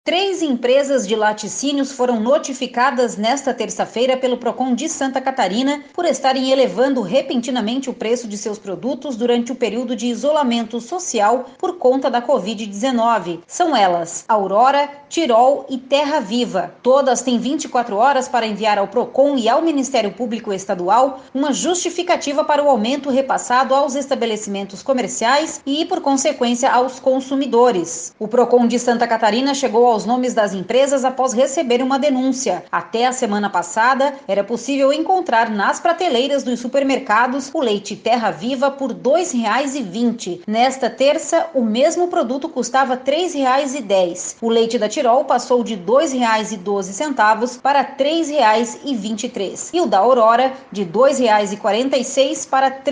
3 empresas de laticínios foram notificadas nesta terça-feira pelo Procon de Santa Catarina por estarem elevando repentinamente o preço de seus produtos durante o período de isolamento social por conta da Covid-19. São elas Aurora, Tirol e Terra Viva. Todas têm 24 horas para enviar ao Procon e ao Ministério Público Estadual uma justificativa para o aumento repassado aos estabelecimentos comerciais e, por consequência, aos consumidores. O Procon de Santa Catarina chegou aos nomes das empresas após receber uma denúncia. Até a semana passada, era possível encontrar nas prateleiras dos supermercados o leite Terra Viva por R$ 2,20. Nesta terça, o mesmo produto custava R$ 3,10. O leite da Tirol passou de R$ 2,12 para R$ 3,23. E o da Aurora, de R$ 2,46 para R$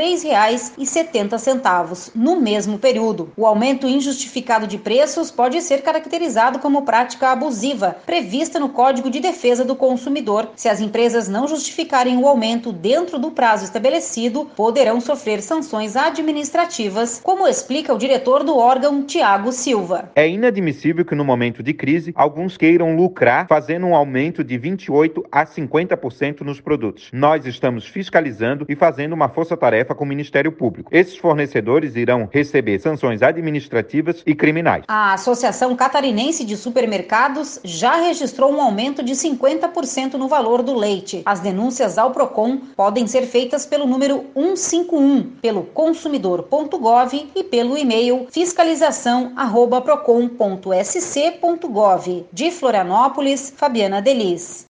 3,70 no mesmo período. O aumento injustificado de preços pode ser caracterizado como prática abusiva, prevista no Código de Defesa do Consumidor. Se as empresas não justificarem o aumento dentro do prazo estabelecido, poderão sofrer sanções administrativas, como explica o diretor do órgão, Tiago Silva. É inadmissível que no momento de crise, alguns queiram lucrar fazendo um aumento de 28% a 50% nos produtos. Nós estamos fiscalizando e fazendo uma força-tarefa com o Ministério Público. Esses fornecedores irão receber sanções administrativas e criminais. A Associação Catarinense de Supermercados já registrou um aumento de 50% no valor do leite. As denúncias ao Procon podem ser feitas pelo número 151, pelo consumidor.gov e pelo e-mail fiscalização@procon.sc.gov. De Florianópolis, Fabiana Delis.